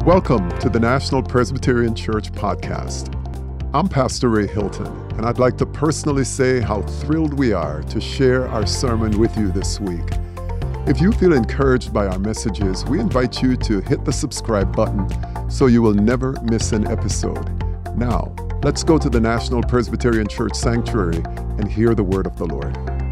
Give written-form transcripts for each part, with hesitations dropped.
Welcome to the National Presbyterian Church podcast. I'm Pastor Ray Hilton, and I'd like to personally say how thrilled we are to share our sermon with you this week. If you feel encouraged by our messages, we invite you to hit the subscribe button so you will never miss an episode. Now, let's go to the National Presbyterian Church Sanctuary and hear the word of the Lord.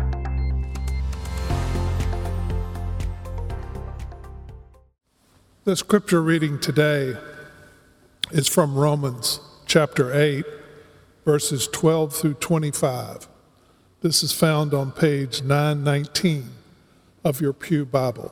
The scripture reading today is from Romans chapter 8, verses 12 through 25. This is found on page 919 of your Pew Bible.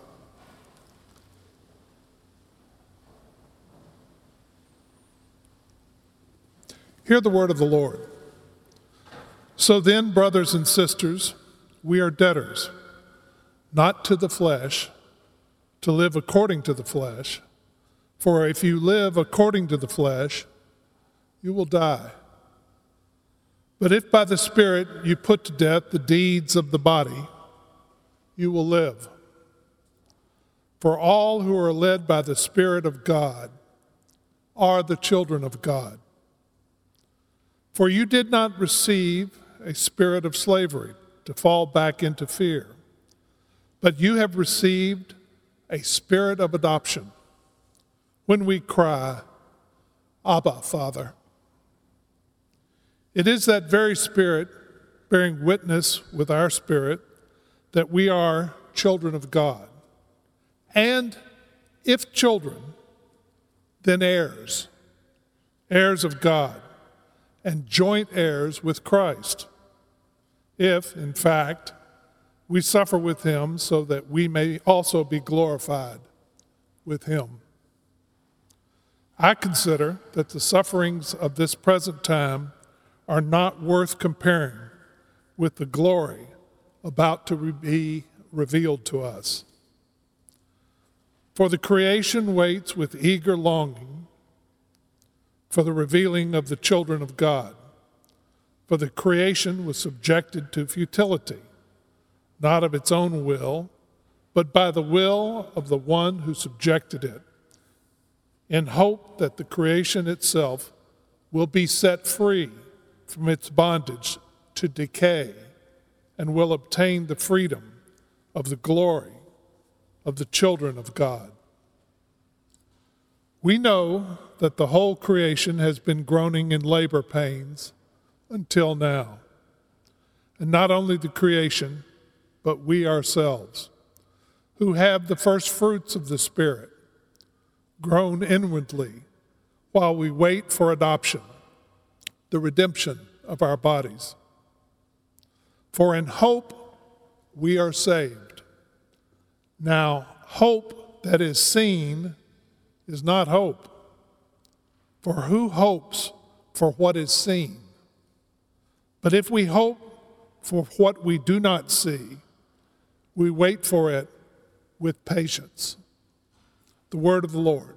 Hear the word of the Lord. So then, brothers and sisters, we are debtors, not to the flesh, to live according to the flesh. For if you live according to the flesh, you will die. But if by the Spirit you put to death the deeds of the body, you will live. For all who are led by the Spirit of God are the children of God. For you did not receive a spirit of slavery to fall back into fear, but you have received a spirit of adoption, when we cry, Abba, Father. It is that very Spirit bearing witness with our spirit that we are children of God. And if children, then heirs, heirs of God, and joint heirs with Christ, if, in fact, we suffer with him so that we may also be glorified with him. I consider that the sufferings of this present time are not worth comparing with the glory about to be revealed to us. For the creation waits with eager longing for the revealing of the children of God. For the creation was subjected to futility, not of its own will, but by the will of the one who subjected it, in hope that the creation itself will be set free from its bondage to decay and will obtain the freedom of the glory of the children of God. We know that the whole creation has been groaning in labor pains until now. And not only the creation, but we ourselves, who have the first fruits of the Spirit, groan inwardly while we wait for adoption, the redemption of our bodies. For in hope we are saved. Now, hope that is seen is not hope. For who hopes for what is seen? But if we hope for what we do not see, we wait for it with patience. The word of the Lord.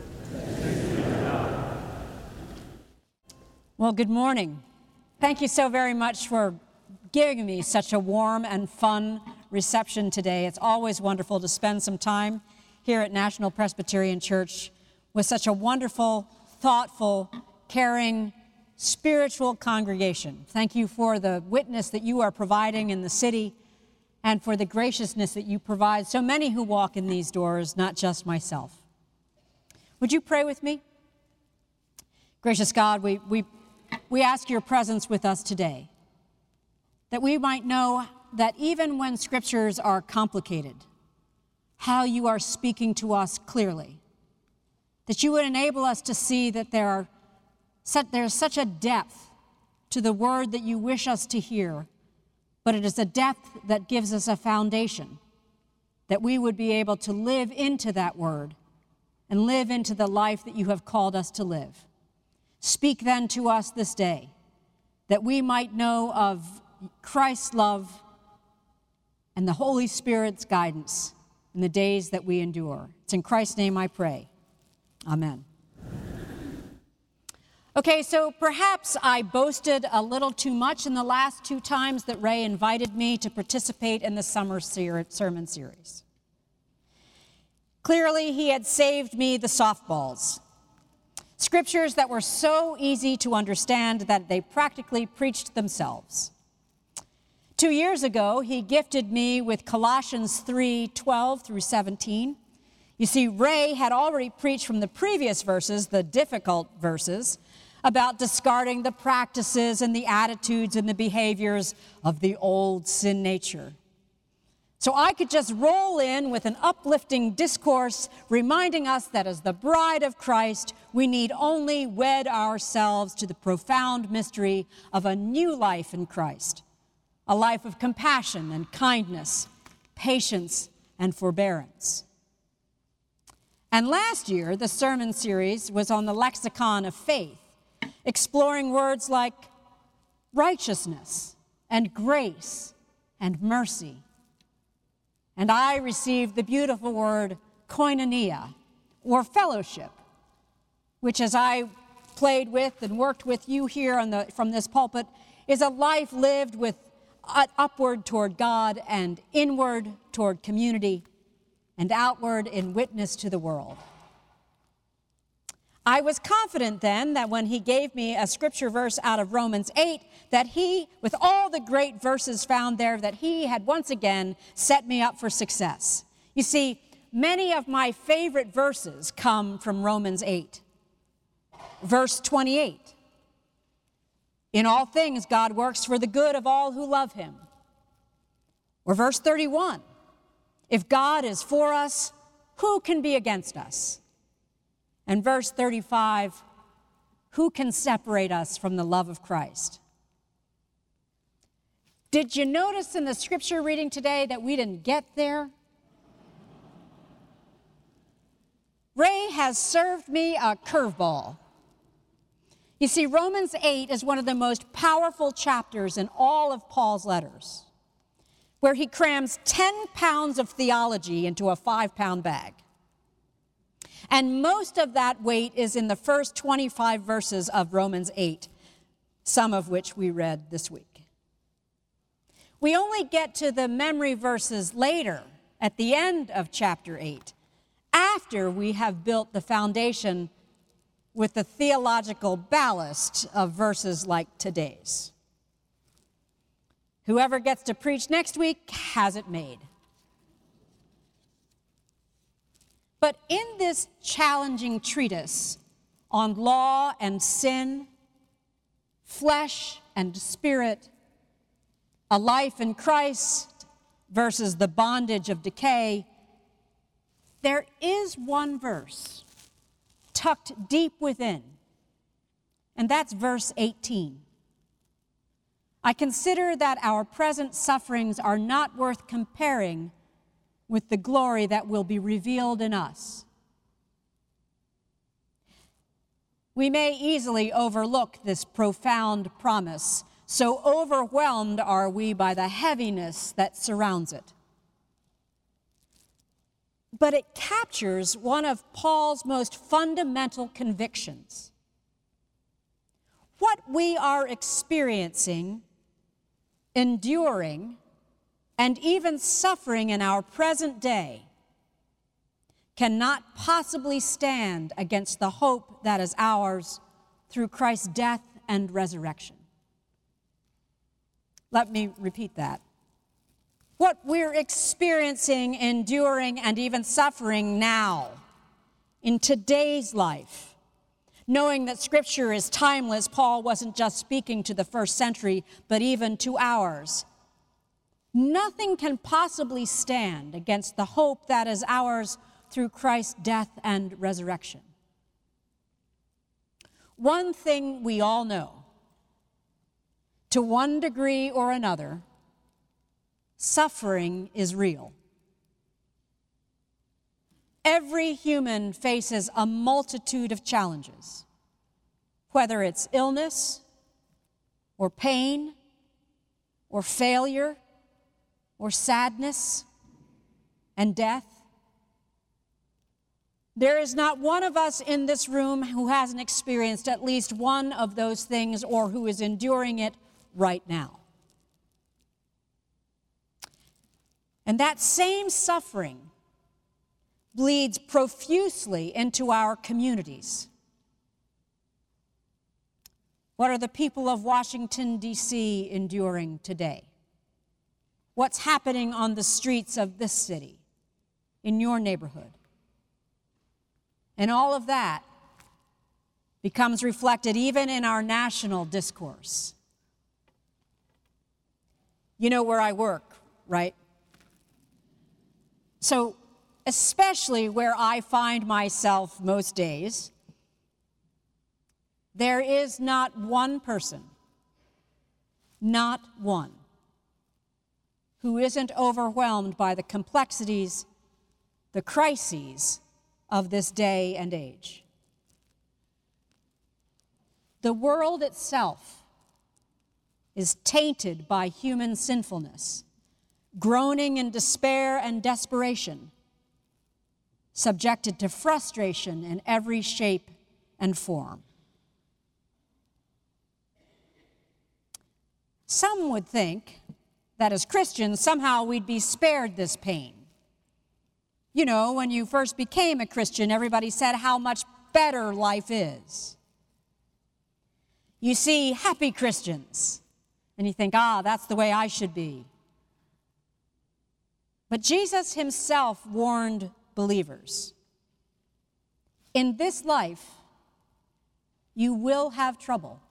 Well, good morning. Thank you so very much for giving me such a warm and fun reception today. It's always wonderful to spend some time here at National Presbyterian Church with such a wonderful, thoughtful, caring, spiritual congregation. Thank you for the witness that you are providing in the city and for the graciousness that you provide so many who walk in these doors, not just myself. Would you pray with me? Gracious God, we ask your presence with us today, that we might know that even when scriptures are complicated, how you are speaking to us clearly, that you would enable us to see that there's such a depth to the word that you wish us to hear, but it is a depth that gives us a foundation, that we would be able to live into that word and live into the life that you have called us to live. Speak then to us this day, that we might know of Christ's love and the Holy Spirit's guidance in the days that we endure. It's in Christ's name I pray. Amen. Okay, so perhaps I boasted a little too much in the last two times that Ray invited me to participate in the summer sermon series. Clearly, he had saved me the softballs. Scriptures that were so easy to understand that they practically preached themselves. 2 years ago, he gifted me with Colossians 3:12 through 17. You see, Ray had already preached from the previous verses, the difficult verses, about discarding the practices and the attitudes and the behaviors of the old sin nature. So I could just roll in with an uplifting discourse reminding us that as the bride of Christ, we need only wed ourselves to the profound mystery of a new life in Christ, a life of compassion and kindness, patience and forbearance. And last year, the sermon series was on the lexicon of faith, exploring words like righteousness and grace and mercy. And I received the beautiful word koinonia, or fellowship, which as I played with and worked with you here from this pulpit, is a life lived with upward toward God and inward toward community and outward in witness to the world. I was confident then that when he gave me a scripture verse out of Romans 8, that he, with all the great verses found there, that he had once again set me up for success. You see, many of my favorite verses come from Romans 8. Verse 28, in all things God works for the good of all who love him. Or verse 31, if God is for us, who can be against us? And verse 35, who can separate us from the love of Christ? Did you notice in the scripture reading today that we didn't get there? Ray has served me a curveball. You see, Romans 8 is one of the most powerful chapters in all of Paul's letters, where he crams 10 pounds of theology into a 5-pound bag. And most of that weight is in the first 25 verses of Romans 8, some of which we read this week. We only get to the memory verses later, at the end of chapter 8, after we have built the foundation with the theological ballast of verses like today's. Whoever gets to preach next week has it made. But in this challenging treatise on law and sin, flesh and spirit, a life in Christ versus the bondage of decay, there is one verse tucked deep within, and that's verse 18. I consider that our present sufferings are not worth comparing with the glory that will be revealed in us. We may easily overlook this profound promise, so overwhelmed are we by the heaviness that surrounds it. But it captures one of Paul's most fundamental convictions. What we are experiencing, enduring, and even suffering in our present day cannot possibly stand against the hope that is ours through Christ's death and resurrection. Let me repeat that. What we're experiencing, enduring, and even suffering now in today's life, knowing that Scripture is timeless, Paul wasn't just speaking to the first century, but even to ours. Nothing can possibly stand against the hope that is ours through Christ's death and resurrection. One thing we all know, to one degree or another, suffering is real. Every human faces a multitude of challenges, whether it's illness or pain or failure or sadness and death. There is not one of us in this room who hasn't experienced at least one of those things or who is enduring it right now. And that same suffering bleeds profusely into our communities. What are the people of Washington, D.C. enduring today? What's happening on the streets of this city, in your neighborhood? And all of that becomes reflected even in our national discourse. You know where I work, right? So, especially where I find myself most days, there is not one person, not one, who isn't overwhelmed by the complexities, the crises of this day and age. The world itself is tainted by human sinfulness, groaning in despair and desperation, subjected to frustration in every shape and form. Some would think that as Christians, somehow we'd be spared this pain. You know, when you first became a Christian, everybody said how much better life is. You see happy Christians, and you think, that's the way I should be. But Jesus himself warned believers, in this life, you will have trouble.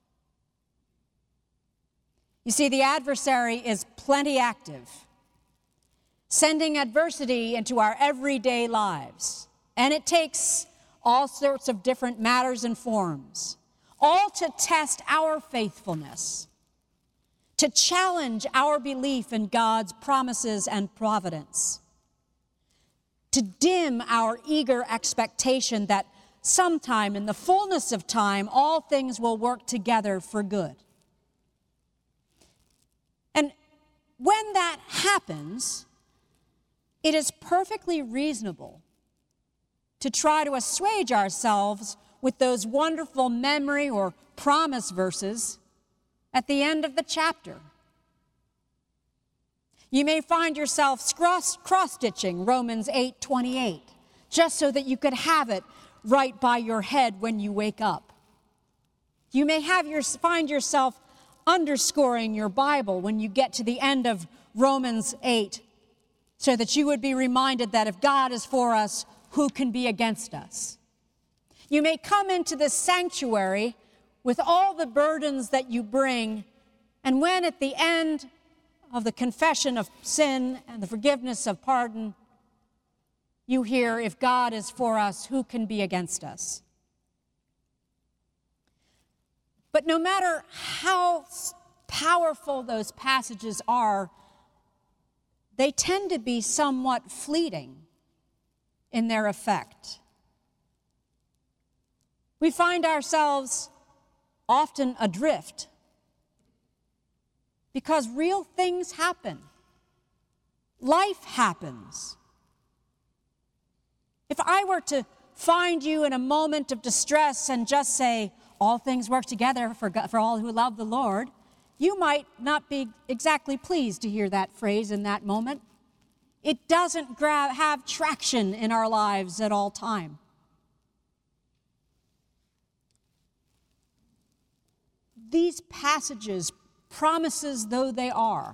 You see, the adversary is plenty active, sending adversity into our everyday lives. And it takes all sorts of different matters and forms, all to test our faithfulness, to challenge our belief in God's promises and providence, to dim our eager expectation that sometime in the fullness of time, all things will work together for good. And when that happens, it is perfectly reasonable to try to assuage ourselves with those wonderful memory or promise verses at the end of the chapter. You may find yourself cross-stitching Romans 8:28, just so that you could have it right by your head when you wake up. You may find yourself underscoring your Bible when you get to the end of Romans 8, so that you would be reminded that if God is for us, who can be against us? You may come into this sanctuary with all the burdens that you bring, and when at the end of the confession of sin and the forgiveness of pardon, you hear, if God is for us, who can be against us? But no matter how powerful those passages are, they tend to be somewhat fleeting in their effect. We find ourselves often adrift because real things happen. Life happens. If I were to find you in a moment of distress and just say, all things work together for all who love the Lord, you might not be exactly pleased to hear that phrase in that moment. It doesn't have traction in our lives at all time. These passages, promises though they are,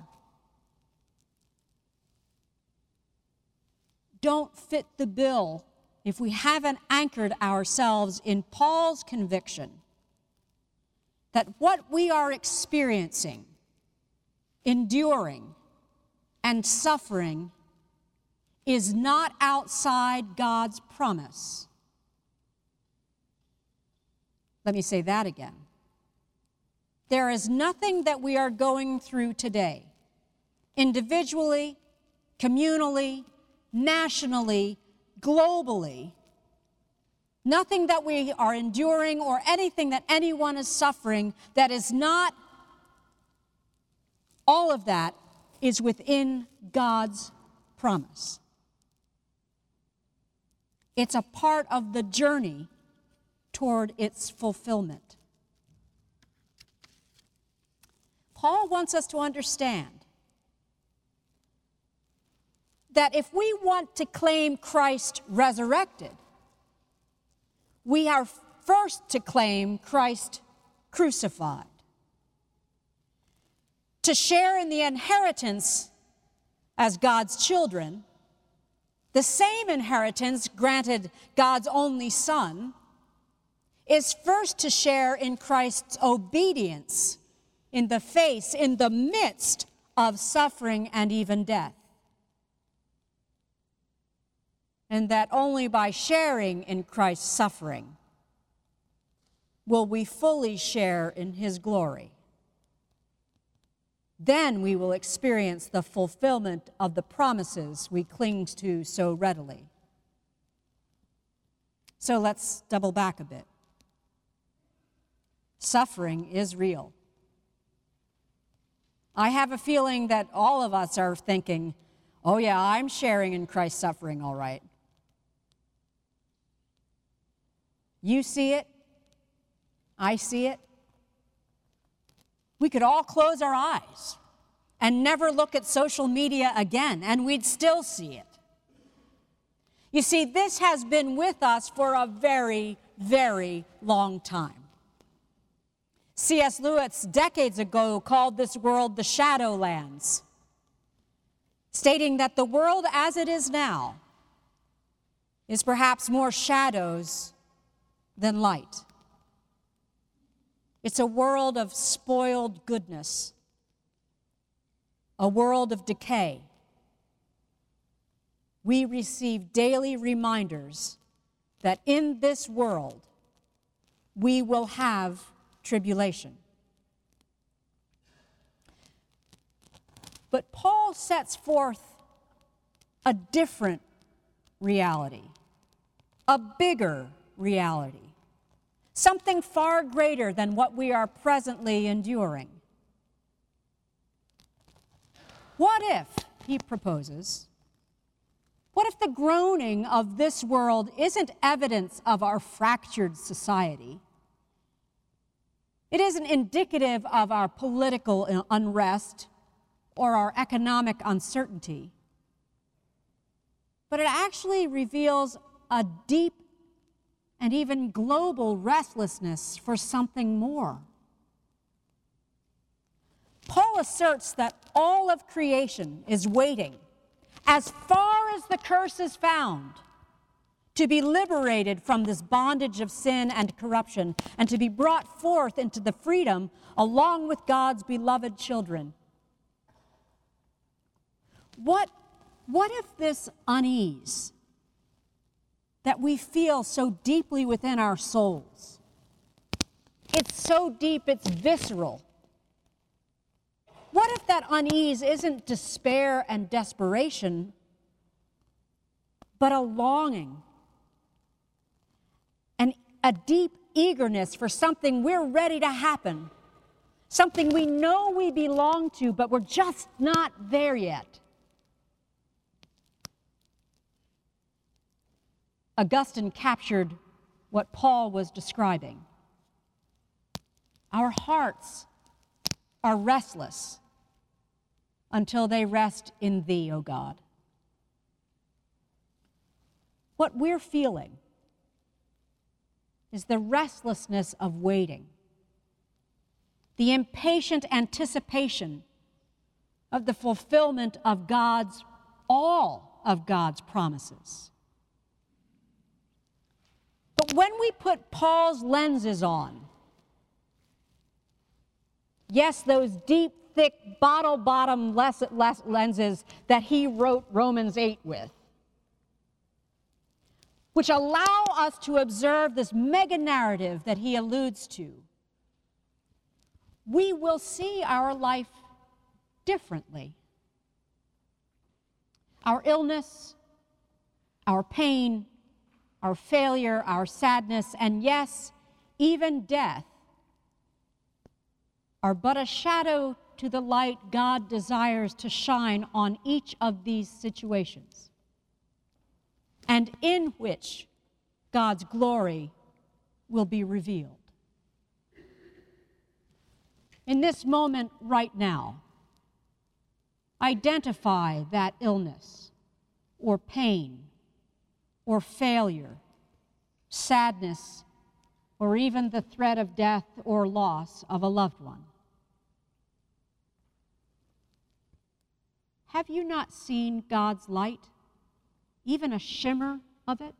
don't fit the bill if we haven't anchored ourselves in Paul's conviction that what we are experiencing, enduring, and suffering is not outside God's promise. Let me say that again. There is nothing that we are going through today, individually, communally, nationally, globally, nothing that we are enduring or anything that anyone is suffering that is not, all of that is within God's promise. It's a part of the journey toward its fulfillment. Paul wants us to understand that if we want to claim Christ resurrected, we are first to claim Christ crucified. To share in the inheritance as God's children, the same inheritance granted God's only Son, is first to share in Christ's obedience in the face, in the midst of suffering and even death. And that only by sharing in Christ's suffering will we fully share in his glory. Then we will experience the fulfillment of the promises we cling to so readily. So let's double back a bit. Suffering is real. I have a feeling that all of us are thinking, oh yeah, I'm sharing in Christ's suffering, all right. You see it. I see it. We could all close our eyes and never look at social media again, and we'd still see it. You see, this has been with us for a very, very long time. C.S. Lewis decades ago called this world the Shadowlands, stating that the world as it is now is perhaps more shadows than light. It's a world of spoiled goodness, a world of decay. We receive daily reminders that in this world we will have tribulation. But Paul sets forth a different reality, a bigger reality, something far greater than what we are presently enduring. What if, he proposes, what if the groaning of this world isn't evidence of our fractured society? It isn't indicative of our political unrest or our economic uncertainty, but it actually reveals a deep and even global restlessness for something more. Paul asserts that all of creation is waiting, as far as the curse is found, to be liberated from this bondage of sin and corruption and to be brought forth into the freedom along with God's beloved children. What if this unease that we feel so deeply within our souls, it's so deep, it's visceral. What if that unease isn't despair and desperation, but a longing and a deep eagerness for something we're ready to happen, something we know we belong to, but we're just not there yet? Augustine captured what Paul was describing. Our hearts are restless until they rest in thee, O God. What we're feeling is the restlessness of waiting, the impatient anticipation of the fulfillment of all of God's promises. But when we put Paul's lenses on, yes, those deep, thick, bottle-bottom lenses that he wrote Romans 8 with, which allow us to observe this mega narrative that he alludes to, we will see our life differently. Our illness, our pain, our failure, our sadness, and yes, even death are but a shadow to the light God desires to shine on each of these situations, and in which God's glory will be revealed. In this moment right now, identify that illness, or pain or failure, sadness, or even the threat of death or loss of a loved one. Have you not seen God's light, even a shimmer of it?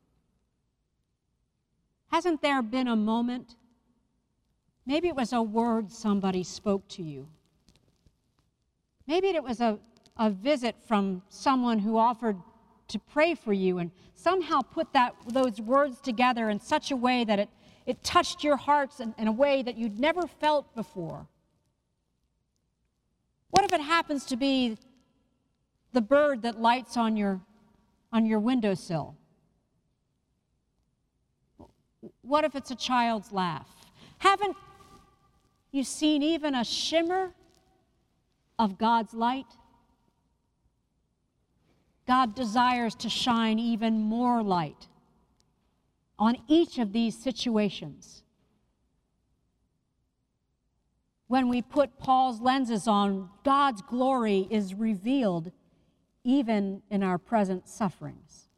Hasn't there been a moment, maybe it was a word somebody spoke to you, maybe it was a visit from someone who offered to pray for you and somehow put those words together in such a way that it touched your hearts in a way that you'd never felt before? What if it happens to be the bird that lights on your windowsill? What if it's a child's laugh? Haven't you seen even a shimmer of God's light? God desires to shine even more light on each of these situations. When we put Paul's lenses on, God's glory is revealed even in our present sufferings.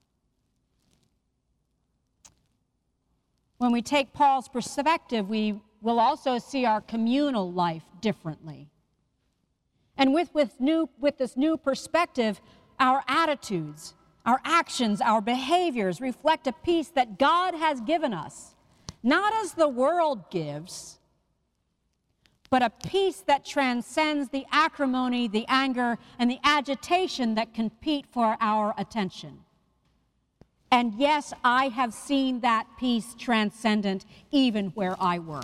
When we take Paul's perspective, we will also see our communal life differently. And with this new perspective, our attitudes, our actions, our behaviors reflect a peace that God has given us, not as the world gives, but a peace that transcends the acrimony, the anger, and the agitation that compete for our attention. And yes, I have seen that peace transcendent even where I work.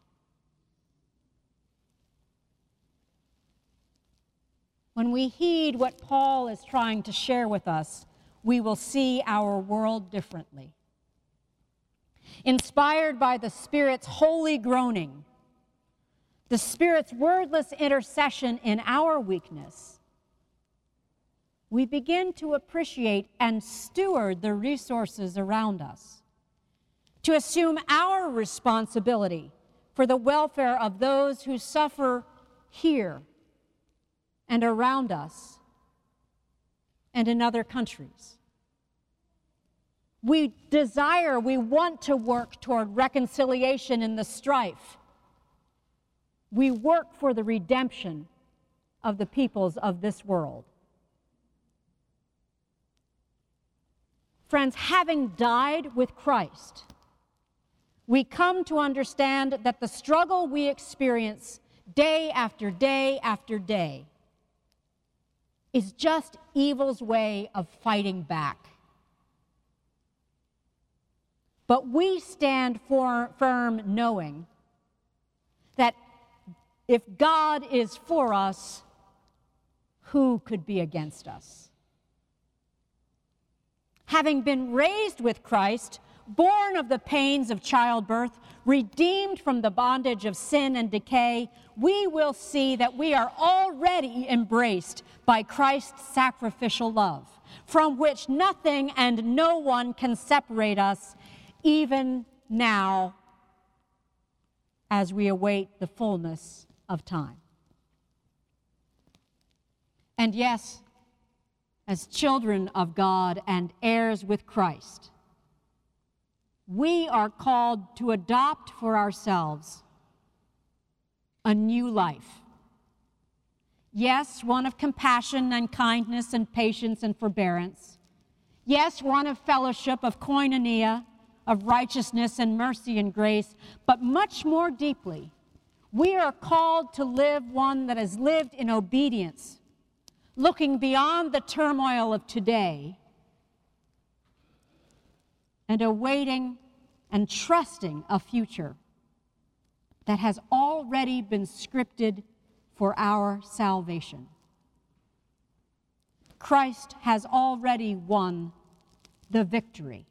When we heed what Paul is trying to share with us, we will see our world differently. Inspired by the Spirit's holy groaning, the Spirit's wordless intercession in our weakness, we begin to appreciate and steward the resources around us, to assume our responsibility for the welfare of those who suffer here and around us and in other countries. We want to work toward reconciliation in the strife. We work for the redemption of the peoples of this world. Friends, having died with Christ, we come to understand that the struggle we experience day after day after day is just evil's way of fighting back. But we stand firm knowing that if God is for us, who could be against us? Having been raised with Christ, born of the pains of childbirth, redeemed from the bondage of sin and decay, we will see that we are already embraced by Christ's sacrificial love, from which nothing and no one can separate us, even now as we await the fullness of time. And yes, as children of God and heirs with Christ, we are called to adopt for ourselves a new life. Yes, one of compassion and kindness and patience and forbearance. Yes, one of fellowship, of koinonia, of righteousness and mercy and grace, but much more deeply, we are called to live one that is lived in obedience, looking beyond the turmoil of today and awaiting and trusting a future that has already been scripted for our salvation. Christ has already won the victory.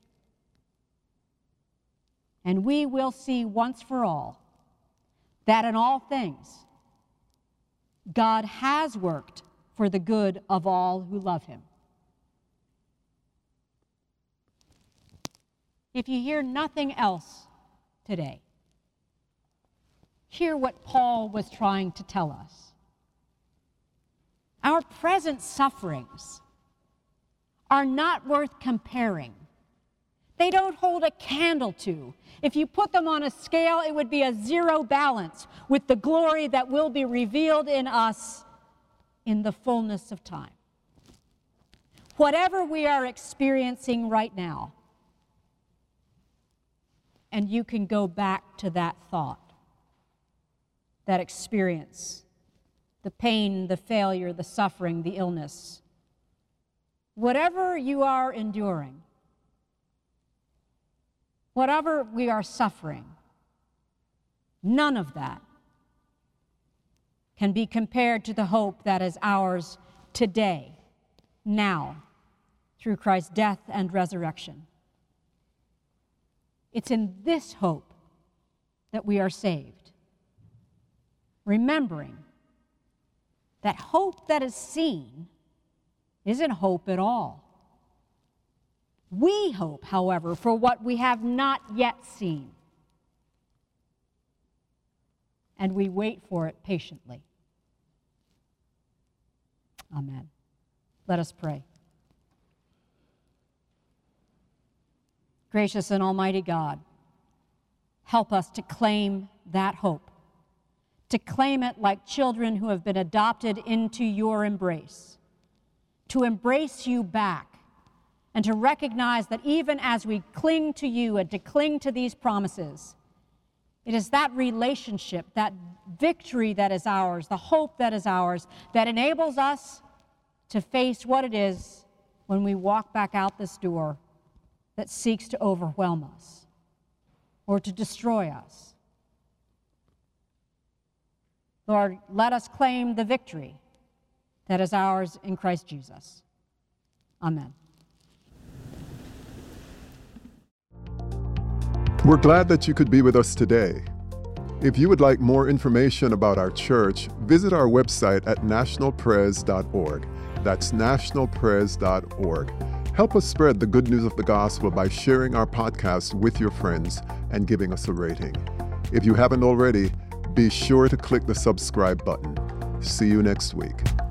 And we will see once for all that in all things, God has worked for the good of all who love him. If you hear nothing else today, hear what Paul was trying to tell us. Our present sufferings are not worth comparing. They don't hold a candle to. If you put them on a scale, it would be a zero balance with the glory that will be revealed in us in the fullness of time. Whatever we are experiencing right now, and you can go back to that thought, that experience, the pain, the failure, the suffering, the illness. Whatever you are enduring, whatever we are suffering, none of that can be compared to the hope that is ours today, now, through Christ's death and resurrection. It's in this hope that we are saved, remembering that hope that is seen isn't hope at all. We hope, however, for what we have not yet seen, and we wait for it patiently. Amen. Let us pray. Gracious and almighty God, help us to claim that hope, to claim it like children who have been adopted into your embrace, to embrace you back, and to recognize that even as we cling to you and to cling to these promises, it is that relationship, that victory that is ours, the hope that is ours, that enables us to face what it is when we walk back out this door that seeks to overwhelm us or to destroy us. Lord, let us claim the victory that is ours in Christ Jesus. Amen. We're glad that you could be with us today. If you would like more information about our church, visit our website at nationalpres.org. That's nationalpres.org. Help us spread the good news of the gospel by sharing our podcast with your friends and giving us a rating. If you haven't already, be sure to click the subscribe button. See you next week.